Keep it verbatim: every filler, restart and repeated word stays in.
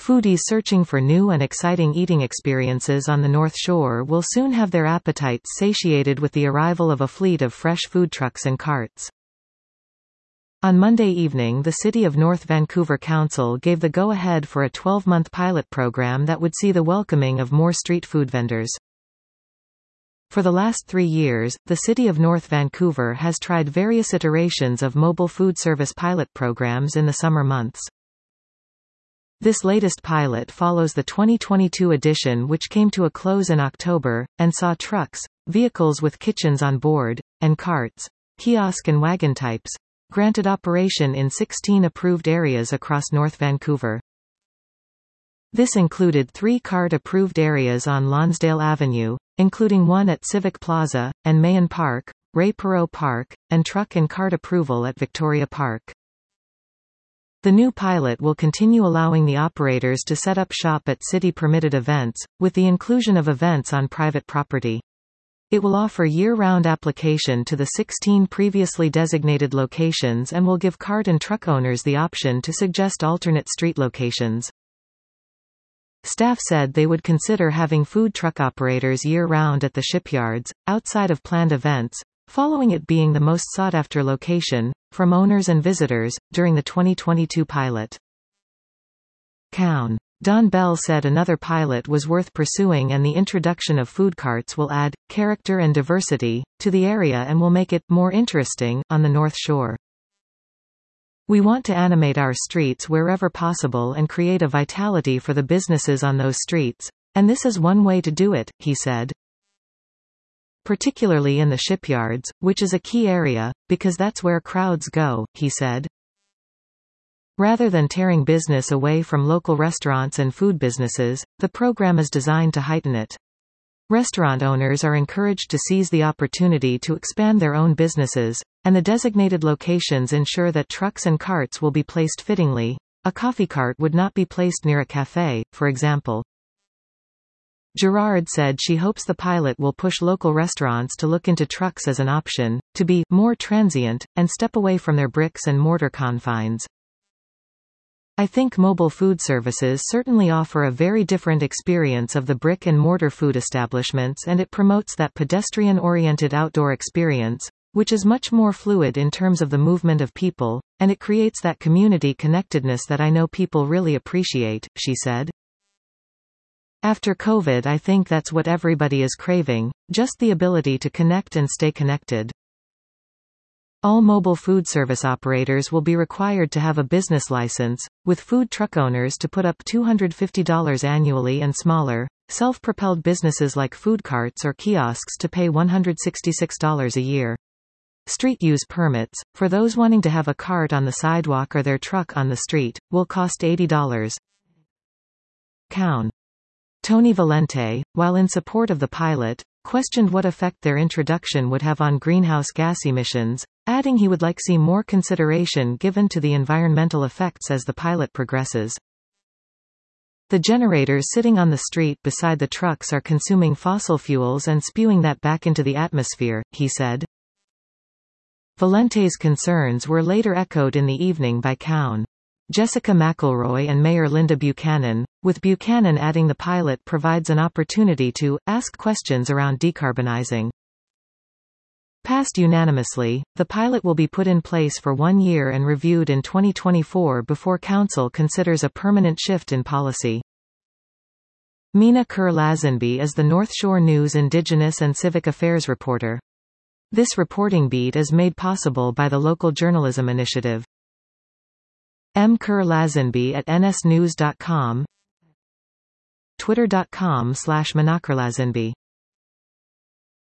Foodies searching for new and exciting eating experiences on the North Shore will soon have their appetites satiated with the arrival of a fleet of fresh food trucks and carts. On Monday evening, the City of North Vancouver Council gave the go-ahead for a twelve-month pilot program that would see the welcoming of more street food vendors. For the last three years, the City of North Vancouver has tried various iterations of mobile food service pilot programs in the summer months. This latest pilot follows the twenty twenty-two edition, which came to a close in October, and saw trucks, vehicles with kitchens on board, and carts, kiosk and wagon types, granted operation in sixteen approved areas across North Vancouver. This included three cart-approved areas on Lonsdale Avenue, including one at Civic Plaza, and Mayon Park, Ray Perot Park, and truck and cart approval at Victoria Park. The new pilot will continue allowing the operators to set up shop at city-permitted events, with the inclusion of events on private property. It will offer year-round application to the sixteen previously designated locations and will give cart and truck owners the option to suggest alternate street locations. Staff said they would consider having food truck operators year-round at the shipyards, outside of planned events, following it being the most sought-after location, from owners and visitors, during the twenty twenty-two pilot. Cown. Don Bell said another pilot was worth pursuing, and the introduction of food carts will add character and diversity to the area and will make it more interesting on the North Shore. We want to animate our streets wherever possible and create a vitality for the businesses on those streets, and this is one way to do it, he said. Particularly in the shipyards, which is a key area, because that's where crowds go, he said. Rather than tearing business away from local restaurants and food businesses, the program is designed to heighten it. Restaurant owners are encouraged to seize the opportunity to expand their own businesses, and the designated locations ensure that trucks and carts will be placed fittingly. A coffee cart would not be placed near a cafe, for example. Gerard said she hopes the pilot will push local restaurants to look into trucks as an option, to be more transient, and step away from their bricks and mortar confines. I think mobile food services certainly offer a very different experience of the brick and mortar food establishments, and it promotes that pedestrian-oriented outdoor experience, which is much more fluid in terms of the movement of people, and it creates that community connectedness that I know people really appreciate, she said. After COVID, I think that's what everybody is craving, just the ability to connect and stay connected. All mobile food service operators will be required to have a business license, with food truck owners to put up two hundred fifty dollars annually and smaller, self-propelled businesses like food carts or kiosks to pay one hundred sixty-six dollars a year. Street use permits, for those wanting to have a cart on the sidewalk or their truck on the street, will cost eighty dollars. Cown. Tony Valente, while in support of the pilot, questioned what effect their introduction would have on greenhouse gas emissions, adding he would like see more consideration given to the environmental effects as the pilot progresses. The generators sitting on the street beside the trucks are consuming fossil fuels and spewing that back into the atmosphere, he said. Valente's concerns were later echoed in the evening by Cown. Jessica McElroy and Mayor Linda Buchanan, with Buchanan adding the pilot provides an opportunity to ask questions around decarbonizing. Passed unanimously, the pilot will be put in place for one year and reviewed in twenty twenty-four before Council considers a permanent shift in policy. Mina Kerr-Lazenby is the North Shore News Indigenous and Civic Affairs reporter. This reporting beat is made possible by the Local Journalism Initiative. M. Kerr-Lazenby at N S news dot com, twitter dot com slash Mina Kerr-Lazenby.